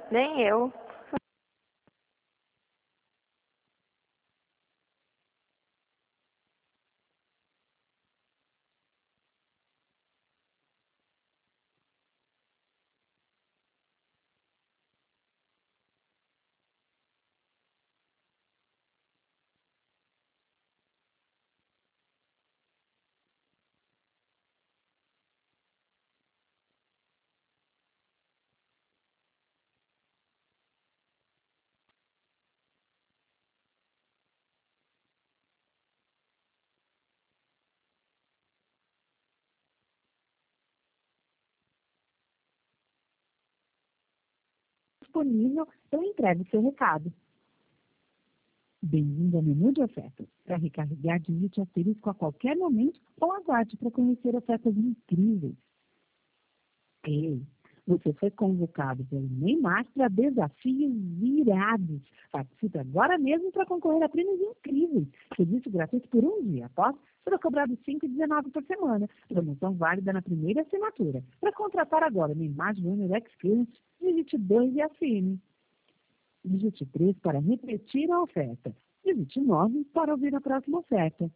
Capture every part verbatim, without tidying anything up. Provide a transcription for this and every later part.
Nem eu. Disponível, eu entrego seu recado. Bem-vindo ao menu de ofertas. Para recarregar, digite asterisco a qualquer momento ou aguarde para conhecer ofertas incríveis. Ei, você foi convocado pelo Neymar para desafios irados. Participe agora mesmo para concorrer a prêmios incríveis. Serviço gratuito por um dia. Após, será cobrado cinco reais e dezenove centavos por semana. Promoção válida na primeira assinatura. Para contratar agora o Neymar Júnior Experience, digite dois e assine. Digite três para repetir a oferta. Digite nove para ouvir a próxima oferta.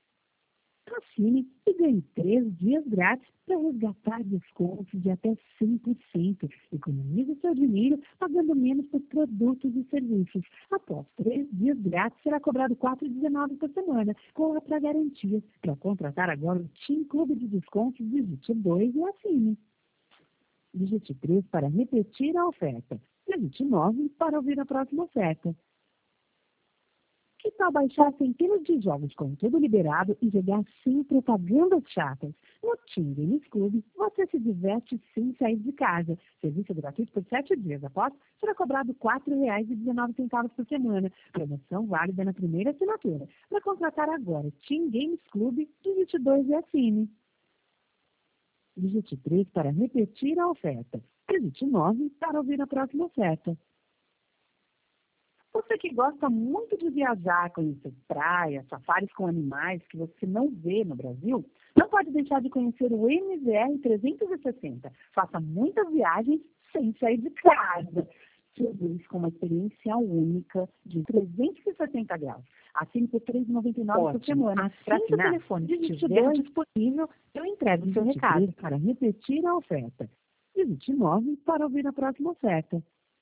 Assine e ganhe três dias grátis para resgatar descontos de até cem por cento. Economize seu dinheiro pagando menos por produtos e serviços. Após três dias grátis, será cobrado quatro reais e dezenove centavos por semana, com outra garantia. Para contratar agora o Team Clube de Descontos, digite dois e assine. Digite três para repetir a oferta. Digite nove para ouvir a próxima oferta. Que tal baixar centenas de jogos com tudo liberado e jogar sem propagandas chatas? No Team Games Club, você se diverte sem sair de casa. Serviço gratuito por sete dias. Após, será cobrado quatro reais e dezenove centavos por semana. Promoção válida na primeira assinatura. Para contratar agora Team Games Club, digite dois e assine. Digite três para repetir a oferta. Digite nove para ouvir a próxima oferta. Você que gosta muito de viajar, conhecer praias, safaris com animais que você não vê no Brasil, não pode deixar de conhecer o M V R trezentos e sessenta. Faça muitas viagens sem sair de casa. Tudo isso com uma experiência única de trezentos e sessenta graus. Assine por três reais e noventa e nove centavos por semana. Para assinar, o telefone estiver disponível, eu entrego o seu recado. Para repetir a oferta. Digite nove para ouvir a próxima oferta.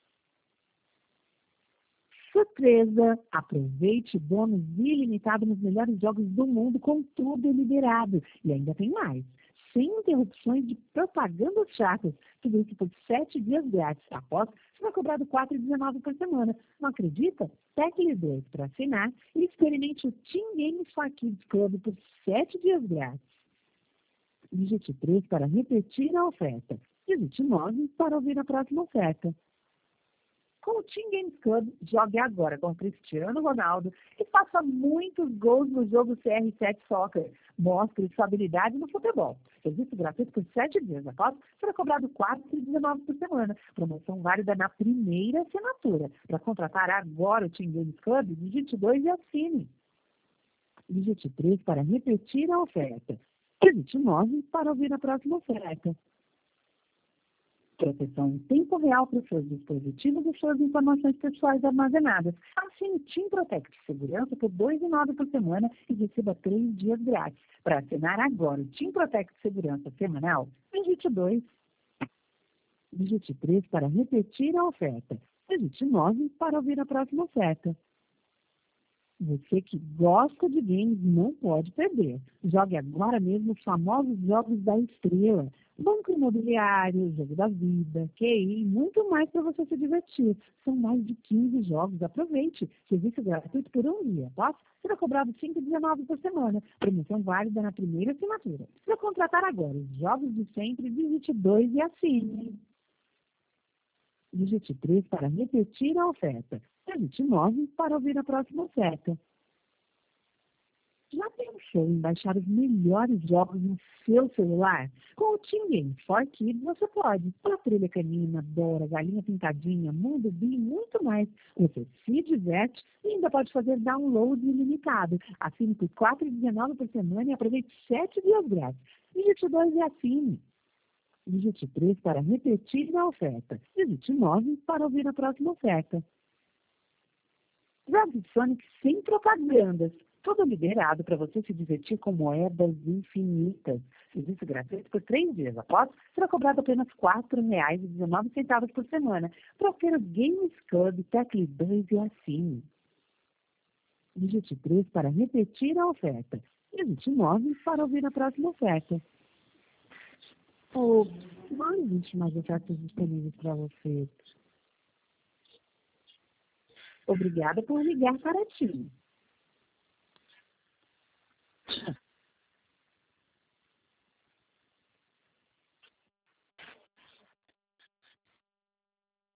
Surpresa! Aproveite bônus ilimitado nos melhores jogos do mundo com tudo liberado. E ainda tem mais. Sem interrupções de propagandas chatas. Tudo isso por sete dias grátis. Após, será cobrado quatro reais e dezenove centavos por semana. Não acredita? Tecle dois para assinar e experimente o Team Games for Kids Club por sete dias grátis. Digite três para repetir a oferta. Digite nove para ouvir a próxima oferta. Com o Team Games Club, jogue agora com o Cristiano Ronaldo e faça muitos gols no jogo C R sete Soccer. Mostre sua habilidade no futebol. Serviço gratuito por sete dias. Após, será cobrado quatro reais e dezenove centavos por semana. Promoção válida na primeira assinatura. Para contratar agora o Team Games Club, digite dois e assine. Digite três para repetir a oferta. Digite nove para ouvir a próxima oferta. Proteção em tempo real para os seus dispositivos e suas informações pessoais armazenadas. Assine Team Protect Segurança por dois reais e nove centavos por semana e receba três dias grátis. Para assinar agora o Team Protect Segurança semanal, digite dois. Digite três para repetir a oferta. Digite nove para ouvir a próxima oferta. Você que gosta de games não pode perder. Jogue agora mesmo os famosos jogos da Estrela. Banco Imobiliário, Jogo da Vida, Q I, muito mais para você se divertir. São mais de quinze jogos. Aproveite. Serviço gratuito por um dia. Posso? Será cobrado cinco reais e dezenove centavos por semana. Promoção válida na primeira assinatura. Para contratar agora os jogos de sempre, digite dois e assine. Digite três para repetir a oferta. Digite nove para ouvir a próxima oferta. Já pensou em baixar os melhores jogos no seu celular? Com o Team Games for Kids você pode. Patrulha Canina, Dora, Galinha Pintadinha, Mundo Bee e muito mais. Você se diverte e ainda pode fazer download ilimitado. Assine por quatro reais e dezenove centavos por semana e aproveite sete dias grátis. Digite dois e assine. Digite três para repetir a oferta. Digite nove para ouvir a próxima oferta. Jogos Sonic sem propagandas. Tudo liberado para você se divertir com moedas infinitas. Serviço gratuito por três dias. Após, será cobrado apenas quatro reais e dezenove centavos por semana. Procure o Games Club, tecle dois e assine. Digite três para repetir a oferta. Digite nove para ouvir a próxima oferta. Oh, não existe mais ofertas disponíveis para você. Obrigada por ligar para ti.